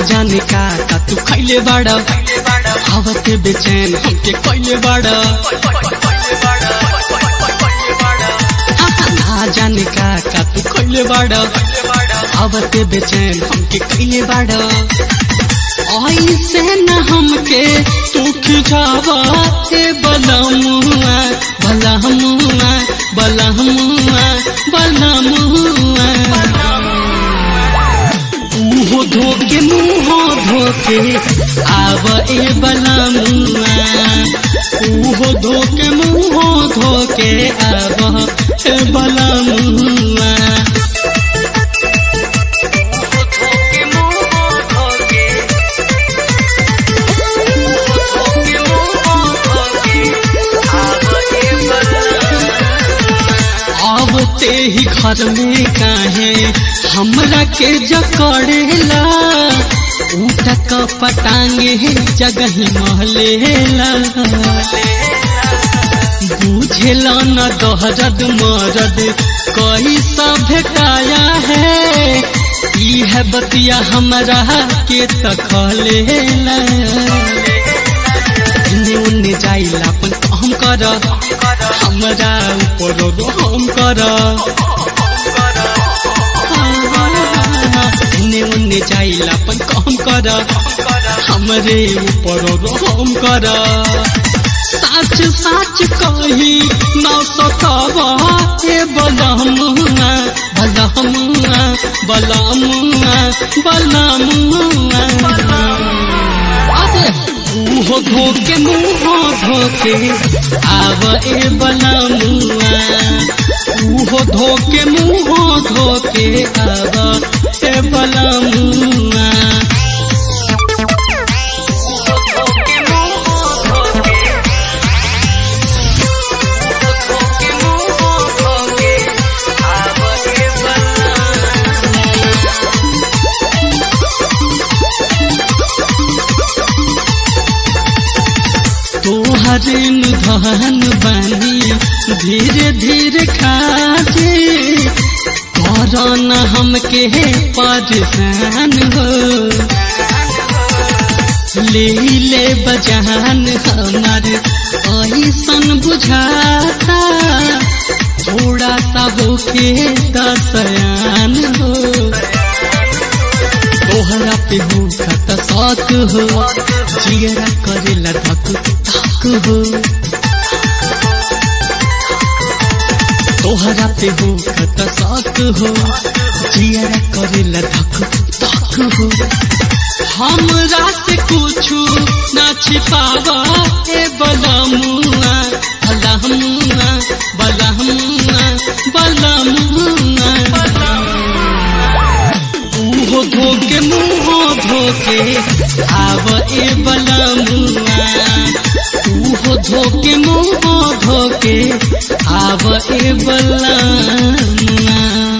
जाने का तू खैले बाड़ा आवते बेचैन हमके कैले बाड़ा ना जाने का तू कैले बाड़ा आवते बेचैन हमके कैले बाड़ा ऐसे न हमके तू खिजावा हे बलमुआ बलमुआ बलमुआ बलमुआ मुँह धोके मुँह धोके आव ए बलमुआ मुँह धोके मुँह धोके आव ए बलमुआ आवते ही घर में काहे हमरा के जकड़ेला ऊटक पटांगे जगह महलेला बुझेला न दहरद मरद कैसा भेटाया है यह बतिया हमरा के तखलेला उन्ने जाइला अपन काम कर हमरा ऊपर हम कर उन्ने जाइला अपन काम कर हमरे ऊपर हम कर सच सच कही न सकवा हे बलमुआ बलमुआ बलमुआ बलमुआ मुँह धोके मुँह धोके आव ए बलमुआ मुँह धोके मुँह धोके आव ए बलमुआ तोहरे धन बानी धीरे धीरे खाजे करन हमके परेशान हो ले बजान हमार ऐसन बुझाता थोड़ा सा होके दसयान हो तोहरा पे हो खत शौक हो जियरा करेला धक धक हो तोहरा पे हो खत शौक हो जियरा करेला धक धक हो हमरा से कुछु ना छिपावा ए बलमुआ बलमुआ बलमुआ बलमुआ मुँह धोके मुँह धोके आव ए बलमुआ मुँह धोके मुँह धोके आव ए बलमुआ।